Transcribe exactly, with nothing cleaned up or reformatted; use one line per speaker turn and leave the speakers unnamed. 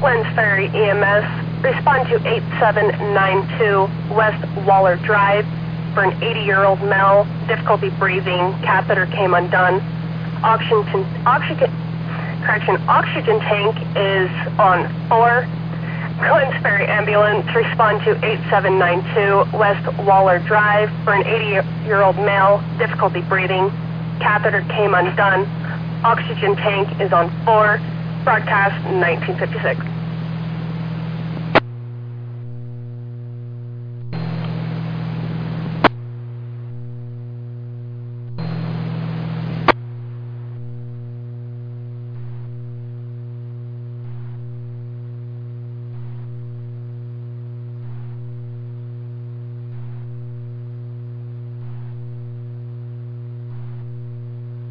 Glens Ferry E M S, respond to eight seven nine two West Waller Drive for an eighty-year-old male, difficulty breathing, catheter came undone. Oxygen, oxygen, correction, oxygen tank is on four. Glens Ferry ambulance, respond to eight seven nine two West Waller Drive for an eighty-year-old male, difficulty breathing, catheter came undone. Oxygen tank is on four. Broadcast nineteen fifty-six.